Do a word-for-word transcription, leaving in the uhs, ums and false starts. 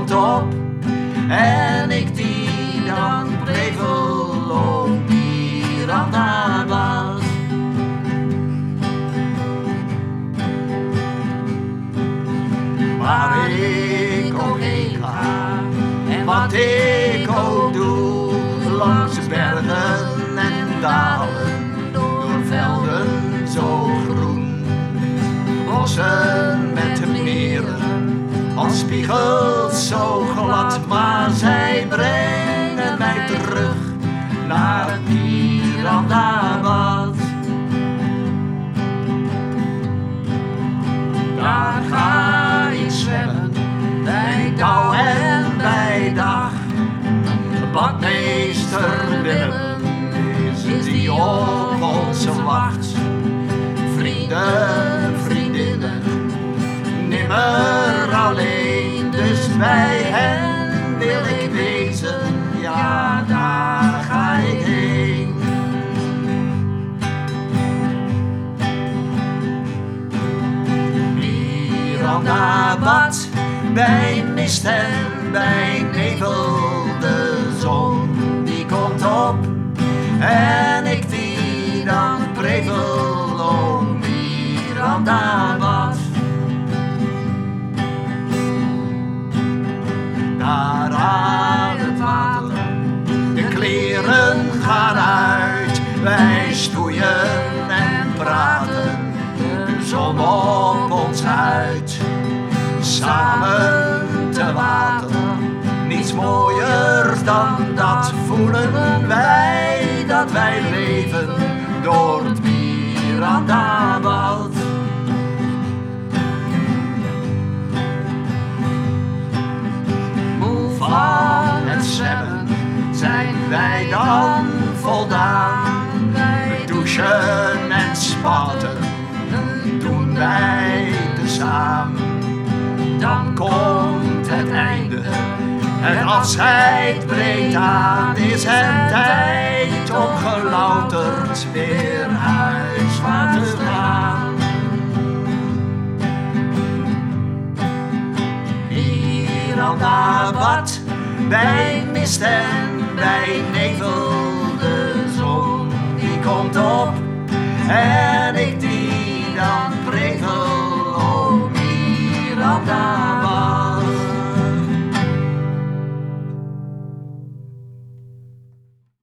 komt op en ik die dan prevel om Mirandabad. Waar ik ook heen ga en wat ik ook doe, langs bergen en dalen, door velden zo groen, bossen met meren, als spiegels zo glad, maar zij brengen mij terug naar Mirandabad. Daar ga ik zwemmen, bij dauw en bij dag. Badmeester Willem is die op onze wacht. Vrienden, vriendinnen, nimmer alleen, dus bij hen wil ik wezen, ja, daar ga ik heen. Mirandabad, bij mist en bij nevel, de zon die komt op en ik die dan prevel om Mirandabad. Daar aan het water, de kleren gaan uit, wij stoeien en praten, de zon op ons huid. Samen te water, niets mooier dan dat voelen wij, dat wij leven door het Mirandabad. Moe van het zwemmen zijn wij dan voldaan. We douchen en spatten, doen wij tezamen. Dan komt het einde, het afscheid breekt aan, is het tijd om gelouterd weer huiswaarts te gaan. Mirandabad, bij mist en bij nevel, de zon die komt op en ik die dan prevel om Mirandabad.